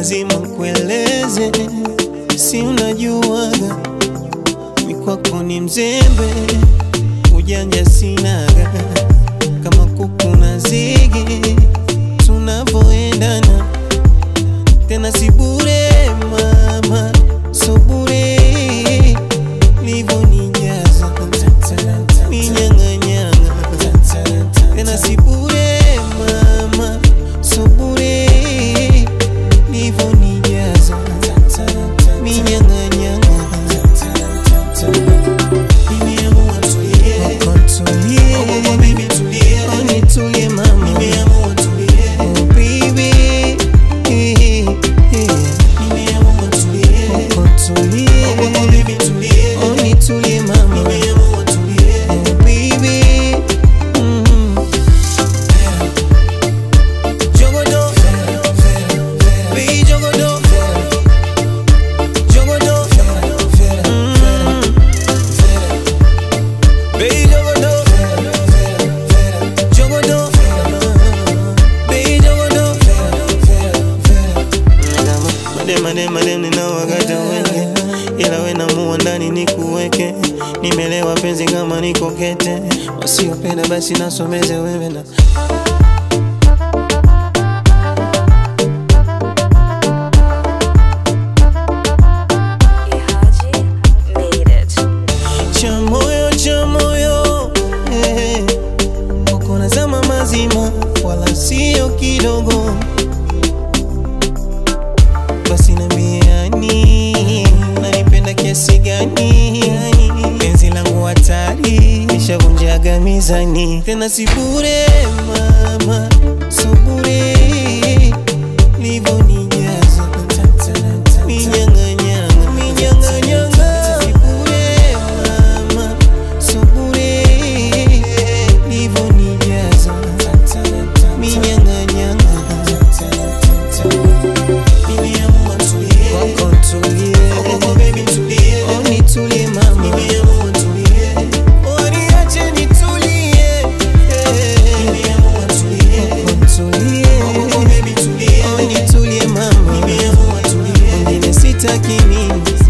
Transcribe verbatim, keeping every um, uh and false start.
lazima kueleze, si unajuaga mi kwako ni mzembe, ujanja sinaga, kama kuku na zigi tunavoendana, tena si bure mama, so bure livo nijaza minyanganyanga, tena si bure mama, so bure livo nijaza minyanganyanga. Nimeamua tulie, tulie, oh baby tulie, oh nitulie mama, nimeamua tulie, oh baby, eh, eh. Nimeamua tulie, oh tulie, oh baby tulie, oh nitulie mama, nimeamua tulie, oh baby, mm. Jogodo, baby jogodo, jogodo, mm. Baby jogodo, jogodo, baby jogodo. Madem madem madem ninawakata wenge, ila we namuwa ndani nikuweke. Nimelewa penzi kama niko kete, wasiopenda basi nasomeze wewe na chamoyo chamoyo, eh, uko nazama mazima wala sio kidogo, basi nambiani nanipenda kiasi gani, penzi langu hatari nishavunjaga mizani, tena si bure mama, so bure livo nijaza minyanganyanga, minyanganyanga, si bure mama, so bure livo nijaza minyanganyanga. Nimeamua tulie, kwako tulie, oh baby tulie, oh nitulie mama, nimeamua tulie, oh niache nitulie, nimeamua tulie, kwako tulie, oh baby tulie, oh nitulie mama, nimeamua tulie, ngine sitaki mimi.